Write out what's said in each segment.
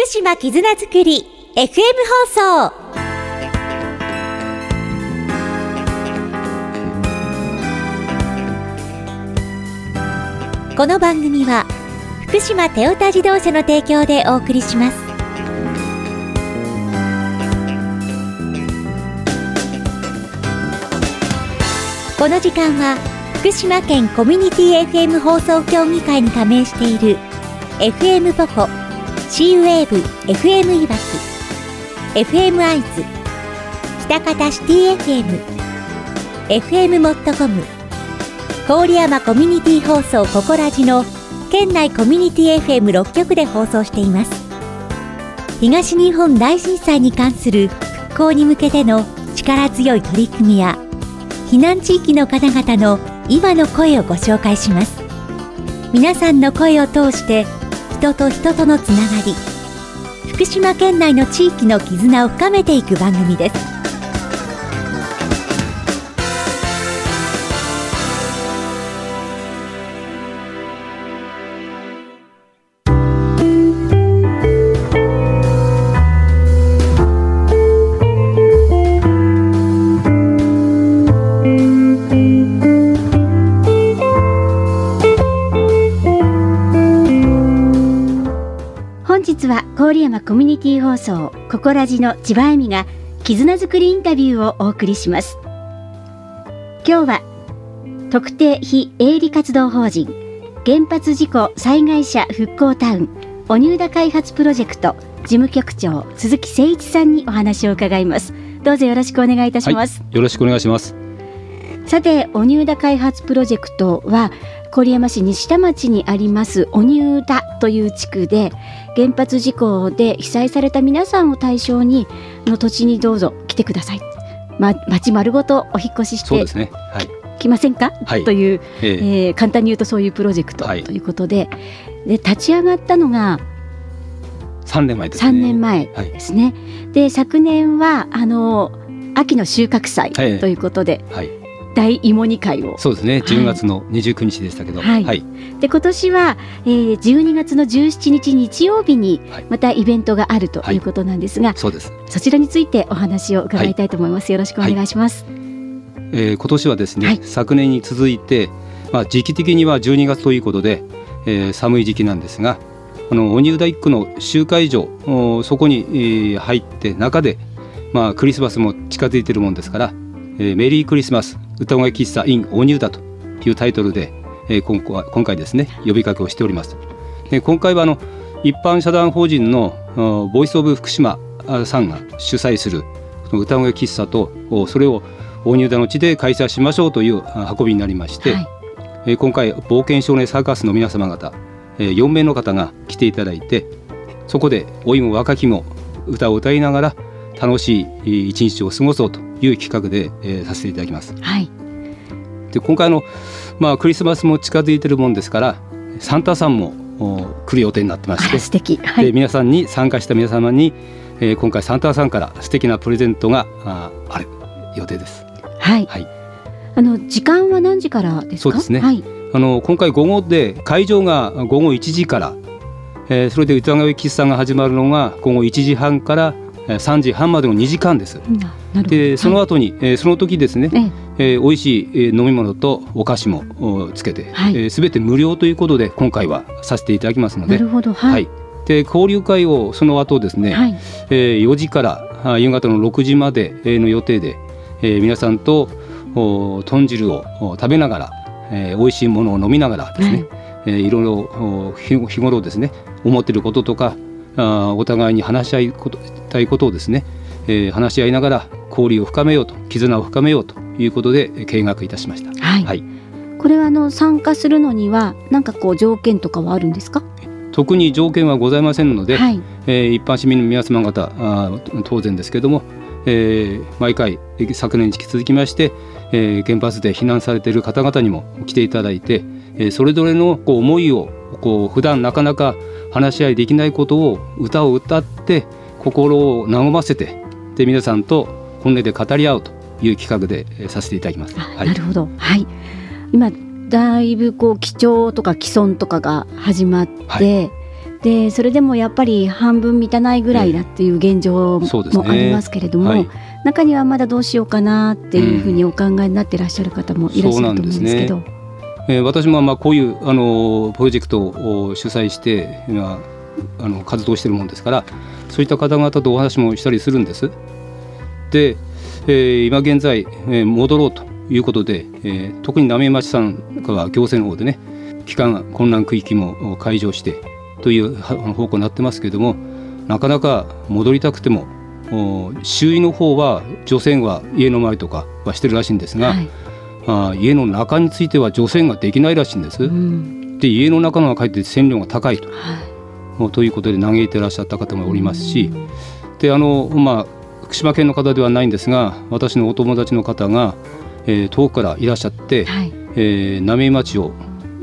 福島絆づくり FM 放送。この番組は福島テオタ自動車の提供でお送りします。この時間は福島県コミュニティ FM 放送協議会に加盟している FM ポコ、シーウェーブ FM いわき、FM アイズ、北方シティ FM、FM モットコム、郡山コミュニティ放送ココラジの県内コミュニティ FM6 局で放送しています。東日本大震災に関する復興に向けての力強い取り組みや避難地域の方々の今の声をご紹介します。皆さんの声を通して人と人とのつながり、福島県内の地域の絆を深めていく番組です。 本日は郡山コミュニティ放送ココラジの千葉恵美が絆づくりインタビューをお送りします。今日は特定非営利活動法人原発事故災害者復興タウン荻生田開発プロジェクト事務局長鈴木誠一さんにお話を伺います。どうぞよろしくお願いいたします。 はい、よろしくお願いします。 さて、荻生田開発プロジェクトは郡山市西田町にあります荻生田という地区で原発事故で被災された皆さんを対象にの土地にどうぞ来てください、町丸ごとお引っ越ししてそうですね、はい、 来ませんか、はい、という、簡単に言うとそういうプロジェクト、 はい、 ということで立ち上がったのが 3年前ですね。 3年前ですね、はい、で昨年は秋の収穫祭ということで、はい、大芋煮会をそうですね、10月の29日でしたけど、 はいはい、で今年は、12月の17日日曜日にまたイベントがあるということなんですが、はいはい、 そうです。 そちらについてお話を伺いたいと思います、はい、よろしくお願いします。 今年はですね、はい、昨年に続いて、時期的には12月ということで、寒い時期なんですが荻生田一区の集会場そこに、入って中で、クリスマスも近づいているもんですから、メリークリスマス歌声喫茶 in 荻生田というタイトルで、今回ですね呼びかけをしております。今回は一般社団法人のボイスオブ福島さんが主催する歌声喫茶とそれを荻生田の地で開催しましょうという運びになりまして、はい、今回冒険少年サーカスの皆様方4名の方が来ていただいて、そこで老いも若きも歌を歌いながら楽しい一日を過ごそうという企画で、させていただきます。はい、で今回クリスマスも近づいているもんですからサンタさんも来る予定になってまして、 素敵、はい、 で皆さんに参加した皆様に、今回サンタさんから素敵なプレゼントがある予定です。 はい、はい、時間は何時からですか？ そうですね、はい、今回午後で会場が午後1時から、それで歌声喫茶が始まるのが午後1時半から3時半までの2時間です。でその後に、その時ですね、美味しい飲み物とお菓子もつけて、はい、全て無料ということで今回はさせていただきますので、 なるほど、はいはい、 で交流会をその後ですね、はい、4時から夕方の6時までの予定で、皆さんと豚汁を食べながら、美味しいものを飲みながらですね、いろいろ日頃ですね思っていることとかお互いに話し合いたいことをですね、話し合いながら交流を深めようと絆を深めようということで計画いたしました。 はいはい、これは参加するのには何か条件とかはあるんですか？ 特に条件はございませんので、はい、一般市民の皆様方当然ですけれども、毎回昨年に引き続きまして、原発で避難されている方々にも来ていただいて、それぞれの思いを普段なかなか話し合いできないことを歌を歌って心を和ませて、で皆さんと本音で語り合うという企画でさせていただきます。はい、 なるほど、はい、今だいぶ基調とか既存とかが始まって、はい、 でそれでもやっぱり半分満たないぐらいだっていう現状もありますけれども、はい、中にはまだどうしようかなっていうふうにお考えになっていらっしゃる方もいらっしゃると思うんですけど、 私もこういうプロジェクトを主催して今活動しているものですから、そういった方々とお話もしたりするんです。で、今現在、戻ろうということで、特に浪江町さんは行政の方でね、帰還困難区域も解除してという方向になってますけれども、なかなか戻りたくても周囲の方は除染は家の周りとかはしてるらしいんですが、はい、家の中については除染ができないらしいんです、で家の中のがかえって線量が高いということで嘆いていらっしゃった方もおりますし、で福島県の方ではないんですが、私のお友達の方が、遠くからいらっしゃって、はい、浪江町を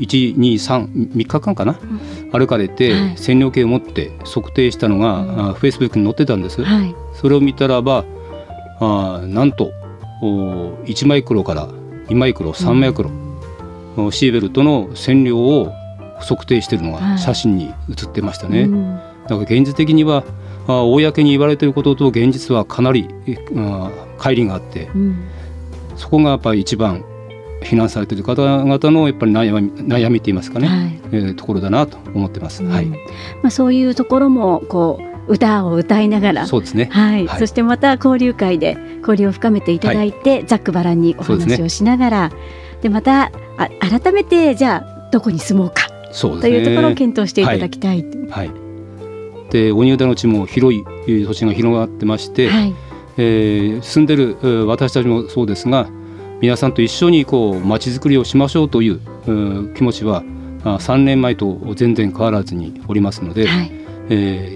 1、2、3日間かな、歩かれて、はい、線量計を持って測定したのが、Facebook に載ってたんです、はい、それを見たらばなんと1マイクロから2マイクロ3マイクロ、シーベルトの線量を測定しているのが写真に写ってましたね、だから現実的には公に言われていることと現実はかなり乖離があって、そこがやっぱり一番避難されている方々のやっぱり悩みといいますかね、はい、ところだなと思ってます、はい、 そういうところもこう歌を歌いながら、 そうですね、 はいはい、そしてまた交流会で交流を深めていただいて、はい、ざっくばらんにお話をしながら でまた改めてじゃあどこに住もうかというところを検討していただきたい、はいはい、 で鬼生田の地も広い土地が広がってまして、はい、住んでる私たちもそうですが、皆さんと一緒に街づくりをしましょうという気持ちは3年前と全然変わらずにおりますので、はい、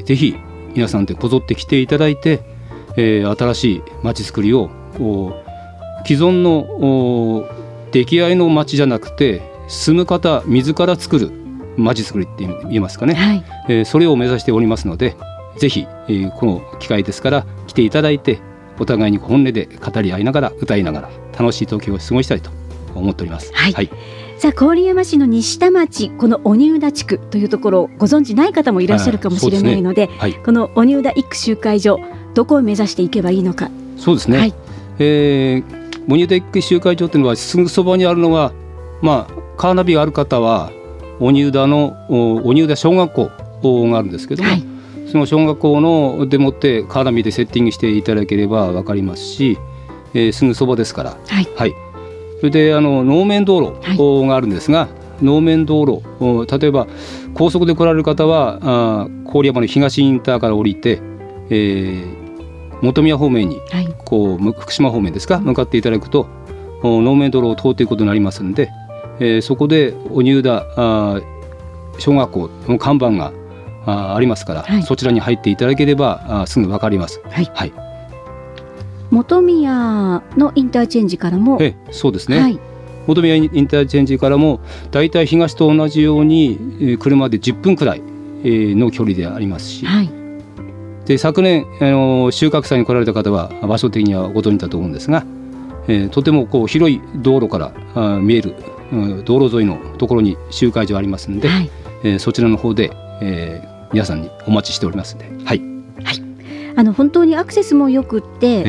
ぜひ皆さんでこぞって来ていただいて、新しい街づくりを既存の出来合いの街じゃなくて住む方自ら作る街づくりって言いますかね、はい、それを目指しておりますので、ぜひ、この機会ですから来ていただいて、お互いに本音で語り合いながら歌いながら楽しい時を過ごしたいと思っております、 はいはい、さあ郡山市の西田町、この鬼生田地区というところをご存じない方もいらっしゃるかもしれないので、はい、この鬼生田一区集会所、どこを目指していけばいいのか。 そうですね、はい、鬼生田一区集会所というのはすぐそばにあるのは、カーナビがある方は鬼生田の鬼生田小学校があるんですけども、はい、その小学校のでもってカーナビでセッティングしていただければ分かりますし、すぐそばですから、はいはい、それで能面道路があるんですが、はい、能面道路、例えば高速で来られる方は郡山の東インターから降りて、本宮方面に、はい、福島方面ですか、向かっていただくと能面道路を通っていくことになりますので、そこで鬼生田小学校の看板がありますから、はい、そちらに入っていただければすぐ分かります、はいはい、 本宮のインターチェンジからも、 そうですね、はい、本宮インターチェンジからもだいたい東と同じように車で10分くらいの距離でありますし、はい、で昨年収穫祭に来られた方は場所的にはご存知だと思うんですが、とても広い道路から見える道路沿いのところに集会所ありますので、はい、そちらの方で、皆さんにお待ちしておりますので、はいはい、本当にアクセスもよくって、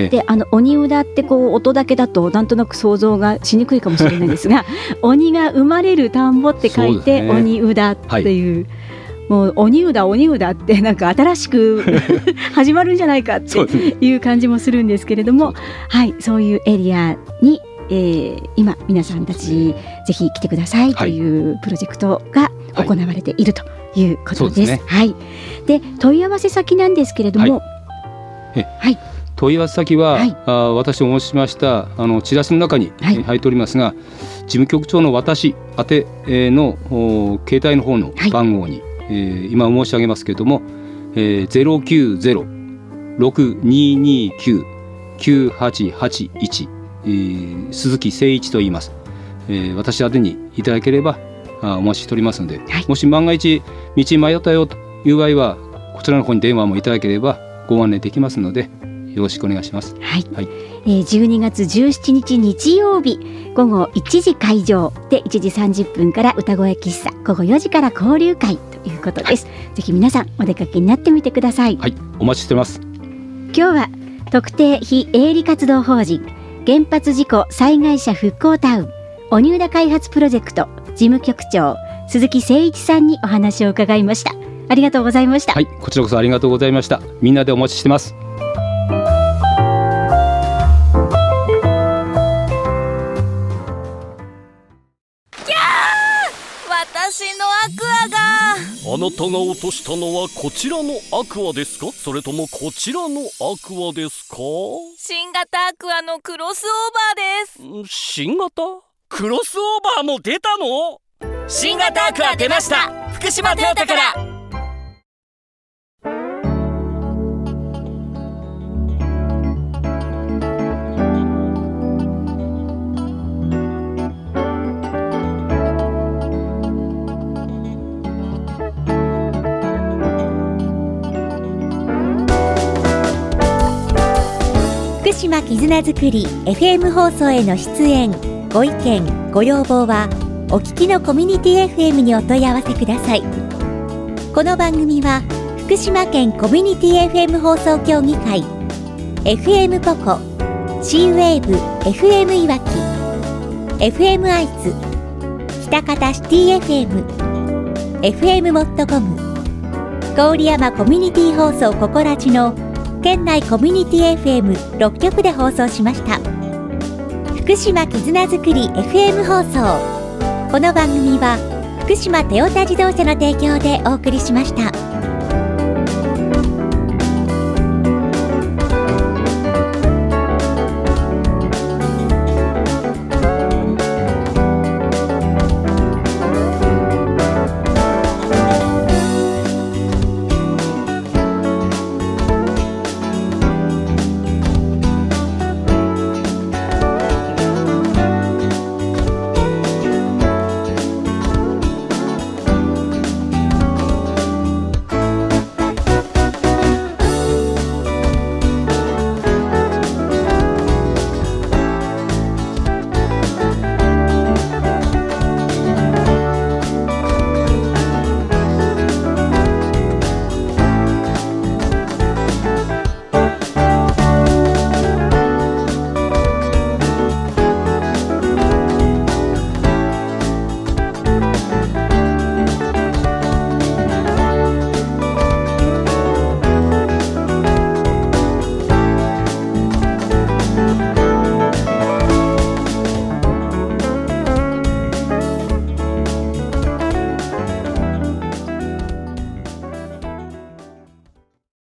で鬼生田って音だけだとなんとなく想像がしにくいかもしれないんですが鬼が生まれる田んぼって書いて、鬼生田っていう、もう鬼生田ってなんか新しく始まるんじゃないかっていう感じもするんですけれども、はい、そういうエリアに今皆さんたちぜひ来てくださいというプロジェクトが行われているということです。はい、で問い合わせ先なんですけれども、はい、 問い合わせ先は、はい、私お申ししましたチラシの中に入っておりますが、事務局長の私宛ての携帯の方の番号に、今申し上げますけれども、090-6229-9881、鈴木誠一と言います。私宛てにいただければお待ちしておりますので、はい、もし万が一道迷ったよという場合はこちらの方に電話もいただければご案内できますので、 よろしくお願いします。 はい、12月17日日曜日午後1時会場で1時30分から歌声喫茶、午後4時から交流会ということです。ぜひ皆さんお出かけになってみてください。 はい、お待ちしてます。 今日は特定非営利活動法人原発事故災害者復興タウン荻生田開発プロジェクト事務局長鈴木誠一さんにお話を伺いました。ありがとうございました。 はい、こちらこそありがとうございました。みんなでお待ちしてます。 私のアクアが。 あなたが落としたのはこちらのアクアですか、それともこちらのアクアですか？ 新型アクアのクロスオーバーです。 新型クロスオーバーも出たの？ 新型アクア出ました。福島トヨタから。 福島絆づくり FM 放送への出演ご意見ご要望はお聞きのコミュニティ FM にお問い合わせください。この番組は福島県コミュニティ FM 放送協議会 FM ポコ C-WAVE FM いわき FM アイズ喜多方シティ FM FM モットコム郡山コミュニティ放送ココラジの県内コミュニティ FM6 局で放送しました。福島絆づくり FM 放送。この番組は福島トヨタ自動車の提供でお送りしました。